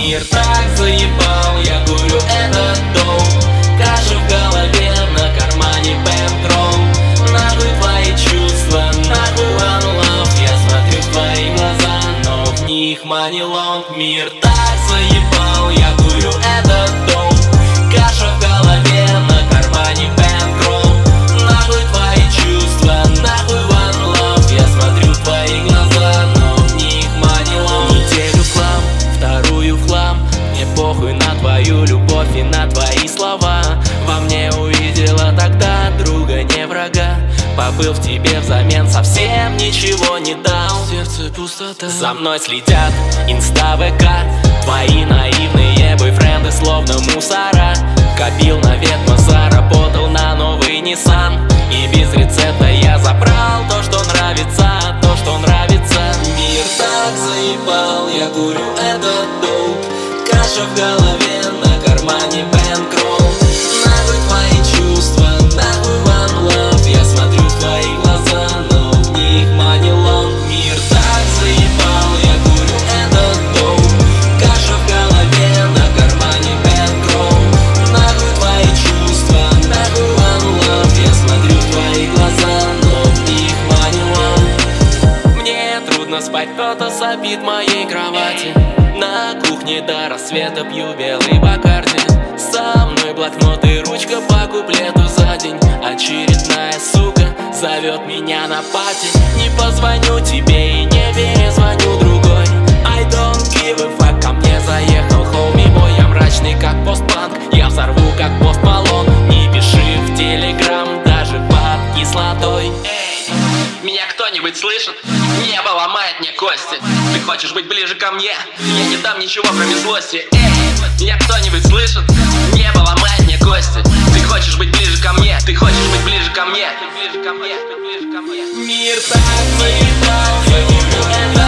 Мир так заебал, я курю этот доп. Каша в голове, на кармане пентрол. Нахуй твои чувства, нахуй one love. Я смотрю в твои глаза, но в них money long. Мир так заебал, я курю этот доп. Каша в голове, на кармане пентрол. Нахуй твои чувства, нахуй one love. Я смотрю в твои глаза, но в них money long. Неделю в хлам, вторую в хлам. Мне похуй на твою любовь и на твои слова. Во мне увидела тогда друга, не врага. Побыл в тебе взамен, совсем ничего не дал. Сердце пустота. За мной следят инста ВК. Твои наивные бойфренды словно мусора. Копил на ветма, заработал на новый Nissan. И без рецепта я забрал то, что нравится, то, что нравится. Мир так заебал, я курю этот доп. Каша в голове, на кармане бэнкролл. Нахуй твои чувства, нахуй one love. Я смотрю в твои глаза, но в них money long. Мир так заебал, я курю этот доп. Каша в голове, на кармане бэнкролл. Нахуй твои чувства, нахуй one love. Я смотрю в твои глаза, но в них money long. Мне трудно спать, кто-то сопит в моей кровати. На кухне до рассвета пью белый Бакарди. Со мной блокнот и ручка по куплету за день. Очередная сука зовет меня на пати. Не позвоню тебе и не перезвоню другой. I don't give a fuck, ко мне заехал хоуми мой. Я мрачный как постпанк, я взорву как Пост Малон. Не пиши в телеграм даже под кислотой. Меня кто-нибудь слышит? Небо ломает мне кости. Ты хочешь быть ближе ко мне? Я не дам ничего, кроме злости. Меня кто-нибудь слышит? Небо ломает мне кости. Ты хочешь быть ближе ко мне? Ты хочешь быть ближе ко мне? Мир так заебал, я курю это